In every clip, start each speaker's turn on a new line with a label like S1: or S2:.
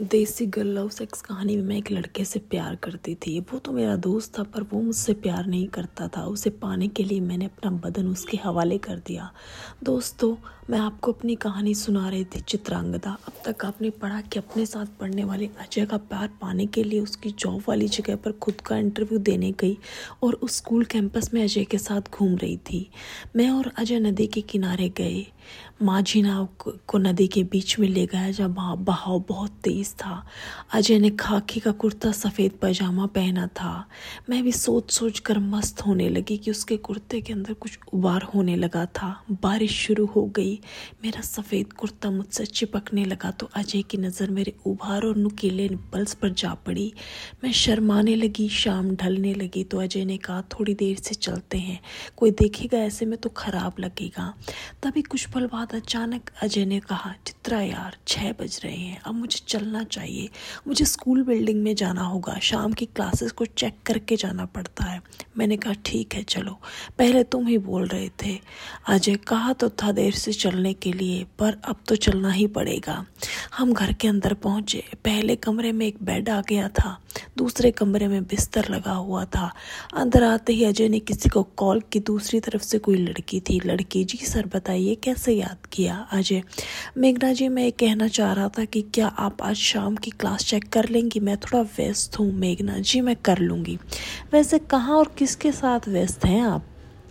S1: देसी girl love sex कहानी में मैं एक लड़के से प्यार करती थी। वो तो मेरा दोस्त था, पर वो मुझसे प्यार नहीं करता था। उसे पाने के लिए मैंने अपना बदन उसके हवाले कर दिया। दोस्तों, मैं आपको अपनी कहानी सुना रही थी, चित्रांगदा। अब तक आपने पढ़ा कि अपने साथ पढ़ने वाले अजय का प्यार पाने के लिए उसकी जॉब वाली जगह पर खुद का इंटरव्यू देने गई और उस स्कूल कैंपस में अजय के साथ घूम रही थी। मैं और अजय नदी के किनारे गए। माझी नाव को नदी के बीच में ले गया जहाँ बहाव बहुत तेज था। अजय ने खाकी का कुर्ता सफ़ेद पैजामा पहना था। मैं भी सोच सोच कर मस्त होने लगी कि उसके कुर्ते के अंदर कुछ उबार होने लगा था। बारिश शुरू हो गई। मेरा सफ़ेद कुर्ता मुझसे चिपकने लगा तो अजय की नज़र मेरे उभार और नुकीले निप्पल्स पर जा पड़ी। मैं शर्माने लगी। शाम ढलने लगी तो अजय ने कहा, थोड़ी देर से चलते हैं, कोई देखेगा ऐसे में तो ख़राब लगेगा। तभी कुछ पल बाद अचानक अजय ने कहा, चित्रा यार 6 बज रहे हैं, अब मुझे चलना चाहिए। मुझे स्कूल बिल्डिंग में जाना होगा, शाम की क्लासेस को चेक करके जाना पड़ता है। मैंने कहा, ठीक है चलो, पहले तुम ही बोल रहे थे। अजय, कहा तो था देर से चलने के लिए, पर अब तो चलना ही पड़ेगा। हम घर के अंदर पहुंचे। पहले कमरे में एक बेड आ गया था, दूसरे कमरे में बिस्तर लगा हुआ था। अंदर आते ही अजय ने किसी को कॉल की। दूसरी तरफ से कोई लड़की थी। लड़की, जी सर बताइए कैसे याद किया? अजय, मेघना जी, मैं ये कहना चाह रहा था कि क्या आप आज शाम की क्लास चेक कर लेंगी? मैं थोड़ा व्यस्त हूँ। मेघना जी, मैं कर लूँगी। वैसे कहाँ और किसके साथ व्यस्त हैं आप?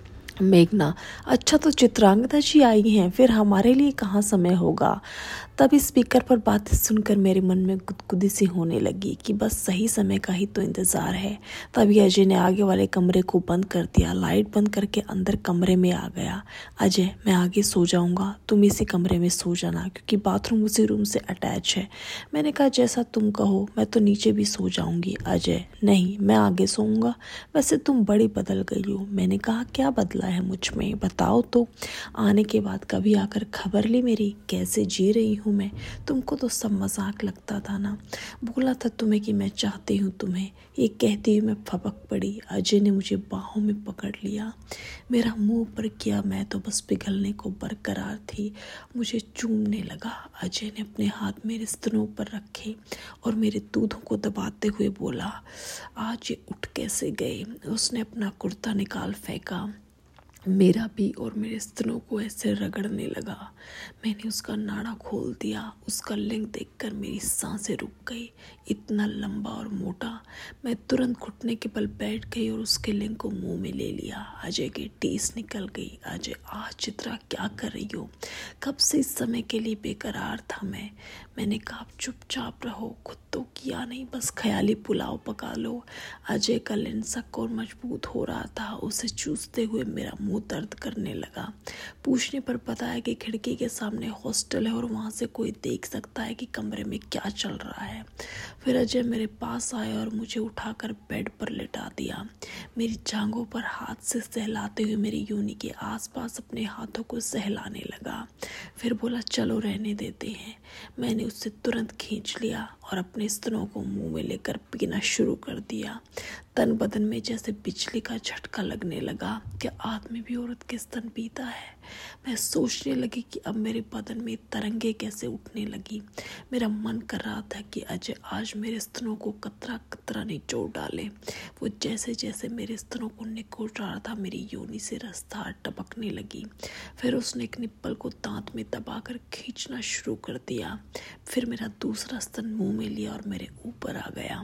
S1: मेघना, अच्छा तो चित्रांगदा जी आई हैं, फिर हमारे लिए कहाँ समय होगा? तभी स्पीकर पर बातें सुनकर मेरे मन में गुदगुदी सी होने लगी कि बस सही समय का ही तो इंतज़ार है। तभी अजय ने आगे वाले कमरे को बंद कर दिया। लाइट बंद करके अंदर कमरे में आ गया। अजय, मैं आगे सो जाऊंगा, तुम इसी कमरे में सो जाना, क्योंकि बाथरूम उसी रूम से अटैच है। मैंने कहा, जैसा तुम कहो, मैं तो नीचे भी सो जाऊंगी। अजय, नहीं, मैं आगे सोऊंगा। वैसे तुम बड़ी बदल गई हो। मैंने कहा, क्या बदला है मुझ में, बताओ तो। आने के बाद कभी आकर खबर ली मेरी, कैसे जी रही हूँ मैं? तुमको तो सब मजाक लगता था ना। बोला था तुम्हें कि मैं चाहती हूँ तुम्हें। ये कहती हुई मैं फपक पड़ी। अजय ने मुझे बाहों में पकड़ लिया, मेरा मुंह पर किया। मैं तो बस पिघलने को बरकरार थी। मुझे चूमने लगा। अजय ने अपने हाथ मेरे स्तनों पर रखे और मेरे दूधों को दबाते हुए बोला, आज ये उठ कैसे गए? उसने अपना कुर्ता निकाल फेंका, मेरा भी, और मेरे स्तनों को ऐसे रगड़ने लगा। मैंने उसका नाड़ा खोल दिया। उसका लिंग देखकर मेरी सांसें रुक गई। इतना लंबा और मोटा। मैं तुरंत घुटने के बल बैठ गई और उसके लिंग को मुंह में ले लिया। अजय की टीस निकल गई। अजय, आज चित्रा क्या कर रही हो? कब से इस समय के लिए बेकरार था मैं। मैंने कहा, चुपचाप रहो, खुद तो किया नहीं, बस ख्याली पुलाव पका लो। अजय का लिंग सख्त और मजबूत हो रहा था। उसे चूसते हुए मेरा मुंह दर्द करने लगा। पूछने पर पता है कि खिड़की के सामने हॉस्टल है और वहां से कोई देख सकता है कि कमरे में क्या चल रहा है। फिर अजय मेरे पास आया और मुझे उठाकर बेड पर लिटा दिया। मेरी जांघों पर हाथ से सहलाते हुए मेरी योनि के आसपास अपने हाथों को सहलाने लगा। फिर बोला, चलो रहने देते हैं। मैंने उससे तुरंत खींच लिया और अपने स्तनों को मुंह में लेकर पीना शुरू कर दिया। तन बदन में जैसे बिजली का झटका लगने लगा। क्या आदमी भी औरत के स्तन पीता है? मैं सोचने लगी कि अब मेरे बदन में तरंगे कैसे उठने लगी। मेरा मन कर रहा था कि अजय आज मेरे स्तनों को कतरा कतरा निचोड़ डाले। वो जैसे जैसे मेरे स्तनों को निकोड़ रहा था, मेरी योनि से रसधार टपकने लगी। फिर उसने एक निप्पल को दांत में दबाकर खींचना शुरू कर दिया। फिर मेरा दूसरा स्तन मुंह में लिया और मेरे ऊपर आ गया।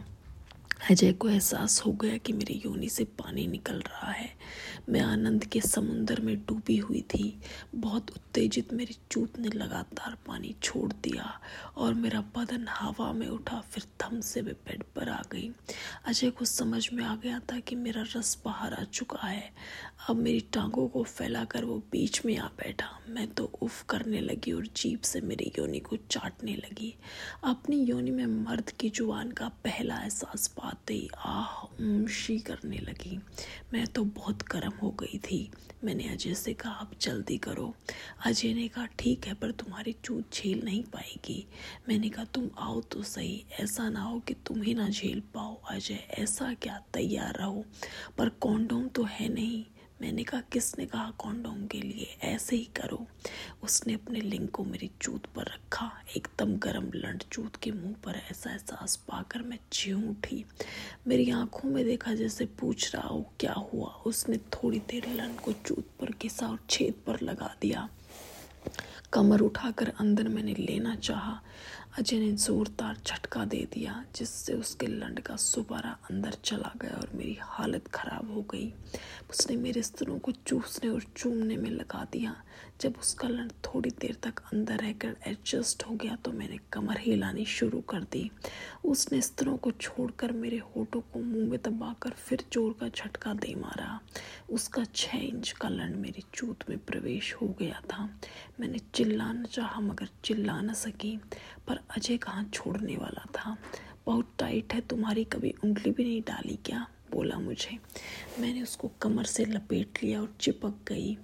S1: अजय को एहसास हो गया कि मेरी योनि से पानी निकल रहा है। मैं आनंद के समुंदर में डूबी हुई थी। बहुत उत्तेजित मेरी चूत ने लगातार पानी छोड़ दिया और मेरा बदन हवा में उठा। फिर थम से मैं बेड पर आ गई। अजय को समझ में आ गया था कि मेरा रस बाहर आ चुका है। अब मेरी टांगों को फैलाकर वो बीच में आ बैठा। मैं तो उफ करने लगी और जीभ से मेरी योनि को चाटने लगी। अपनी योनि में मर्द की जुबान का पहला एहसास पाते ही आह शी करने लगी। मैं तो बहुत गर्म हो गई थी। मैंने अजय से कहा, अब जल्दी करो। अजय ने कहा, ठीक है, पर तुम्हारी चूत झेल नहीं पाएगी। मैंने कहा, तुम आओ तो सही, ऐसा ना हो कि तुम ही ना झेल पाओ। अजय, ऐसा क्या, तैयार रहो। पर कॉन्डोम तो है नहीं। मैंने कहा किसने कहा कॉन्डोम के लिए, ऐसे ही करो। उसने अपने लिंग को मेरी चूत पर रखा। एकदम गरम लंड चूत के मुंह पर ऐसा एहसास पाकर मैं चीं उठी। मेरी आंखों में देखा जैसे पूछ रहा हो क्या हुआ। उसने थोड़ी देर लंड को चूत पर घिसा और छेद पर लगा दिया। कमर उठाकर अंदर मैंने लेना चाहा। अजय ने जोरदार झटका दे दिया जिससे उसके लंड का सुबारा अंदर चला गया और मेरी हालत खराब हो गई। उसने मेरे स्तनों को चूसने और चूमने में लगा दिया। जब उसका लंड थोड़ी देर तक अंदर रहकर एडजस्ट हो गया तो मैंने कमर हिलानी शुरू कर दी। उसने स्तनों को छोड़कर मेरे होठों को मुंह में दबाकर फिर जोर का झटका दे मारा। उसका 6 इंच का लंड मेरी चूत में प्रवेश हो गया था। मैंने चिल्लाना चाहा मगर चिल्ला न सकी। पर अजय कहाँ छोड़ने वाला था। बहुत टाइट है तुम्हारी, कभी उंगली भी नहीं डाली क्या, बोला मुझे। मैंने उसको कमर से लपेट लिया और चिपक गई।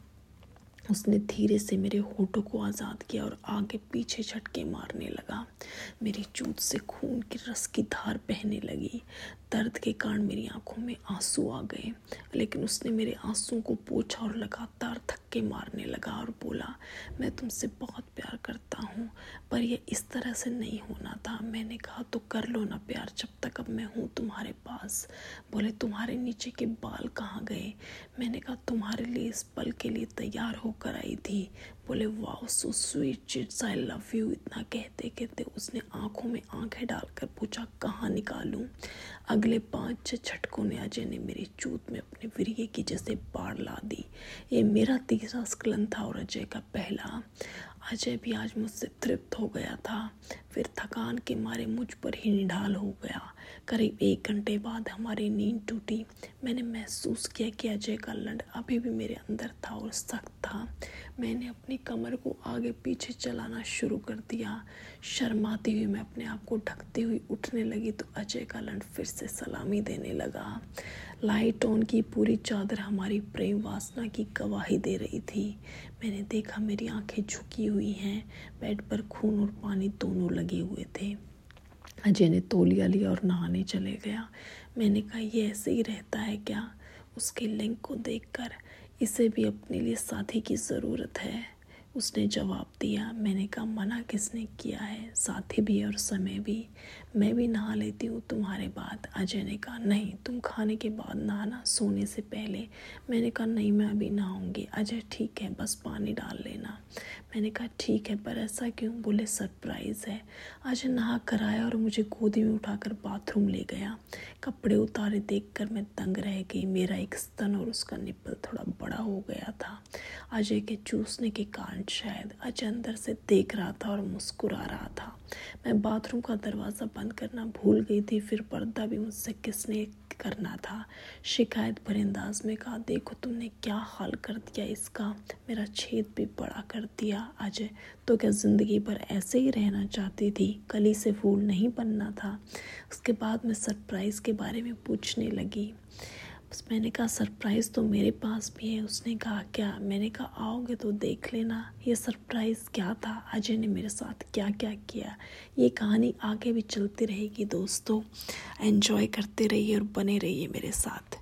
S1: उसने धीरे से मेरे होठों को आज़ाद किया और आगे पीछे झटके मारने लगा। मेरी चूत से खून की रस की धार बहने लगी। दर्द के कारण मेरी आंखों में आंसू आ गए, लेकिन उसने मेरे आंसुओं को पोंछा और लगातार धक्के मारने लगा और बोला, मैं तुमसे बहुत प्यार करता हूँ पर यह इस तरह से नहीं होना था। मैंने कहा तो कर लो ना प्यार जब तक अब मैं हूँ तुम्हारे पास। बोले तुम्हारे नीचे के बाल कहाँ गए। मैंने कहा तुम्हारे लिए इस पल के लिए तैयार होकर आई थी। बोले wow so sweet chits, I love you. इतना कहते कहते उसने आंखों में आंखें डालकर पूछा कहाँ निकालूं। अगले 5-6 झटकों ने अजय ने मेरी चूत में अपने वीर्य की जैसे बाढ़ ला दी। ये मेरा तीसरा स्खलन था और अजय का पहला। अजय भी आज मुझसे तृप्त हो गया था। फिर थकान के मारे मुझ पर ही निढाल हो गया। करीब 1 घंटे बाद हमारी नींद टूटी। मैंने महसूस किया कि अजय का लंड अभी भी मेरे अंदर था और सख्त था। मैंने अपनी कमर को आगे पीछे चलाना शुरू कर दिया। शर्माती हुई मैं अपने आप को ढकती हुई उठने लगी तो अजय का लंड फिर से सलामी देने लगा। लाइट ऑन की पूरी चादर हमारी प्रेम वासना की गवाही दे रही थी। मैंने देखा मेरी आंखें झुकी हुई हैं। बेड पर खून और पानी दोनों लगे हुए थे। अजय ने तौलिया लिया और नहाने चले गया। मैंने कहा ये ऐसे ही रहता है क्या। उसके लिंग को देखकर, इसे भी अपने लिए साथी की ज़रूरत है, उसने जवाब दिया। मैंने कहा मना किसने किया है, साथी भी और समय भी। मैं भी नहा लेती हूँ तुम्हारे बाद। अजय ने कहा नहीं तुम खाने के बाद नहाना, सोने से पहले। मैंने कहा नहीं मैं अभी नहाऊंगी। अजय ठीक है बस पानी डाल लेना। मैंने कहा ठीक है पर ऐसा क्यों। बोले सरप्राइज़ है। अजय नहा कर आया और मुझे गोदी में उठाकर बाथरूम ले गया। कपड़े उतारे देखकर मैं दंग रह गई। मेरा एक स्तन और उसका निप्पल थोड़ा बड़ा हो गया था। अजय के चूसने के कारण शायद। अजय अंदर से देख रहा था और मुस्कुरा रहा था। मैं बाथरूम का दरवाज़ा बंद करना भूल गई थी। फिर पर्दा भी मुझसे किसने करना था। शिकायत भरे अंदाज में कहा देखो तुमने क्या हाल कर दिया इसका, मेरा छेद भी बड़ा कर दिया। अजय तो क्या ज़िंदगी भर ऐसे ही रहना चाहती थी, कली से फूल नहीं बनना था। उसके बाद मैं सरप्राइज़ के बारे में पूछने लगी। मैंने कहा सरप्राइज़ तो मेरे पास भी है। उसने कहा क्या। मैंने कहा आओगे तो देख लेना ये सरप्राइज़ क्या था, अजय ने मेरे साथ क्या क्या किया। ये कहानी आगे भी चलती रहेगी दोस्तों। एंजॉय करते रहिए और बने रहिए मेरे साथ।